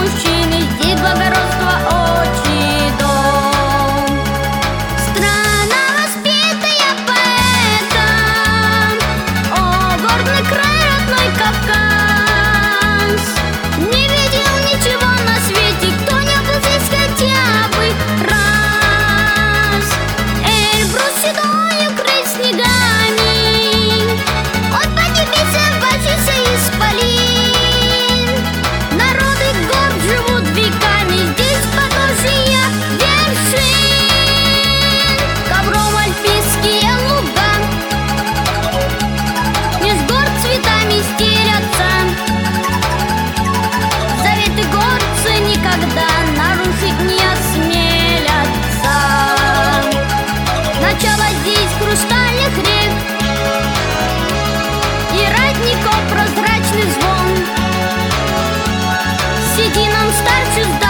мужчины, здесь благородство отчий дом. Страна, воспитая поэтом, о, горный край, родной Кавказ. Не видел ничего на свете, кто не был здесь хотя бы раз. Эльбрус седой укрыт снегами, от поднебесья бачится исполин. Народы гор живут веками, здесь подножия вершин. Ковром альпийские луга меж гор цветами стелятся. Заветы горцы никогда нарушить не осмелятся. Начало здесь хрустальных рек и родников прозрачный звон. Сединам старче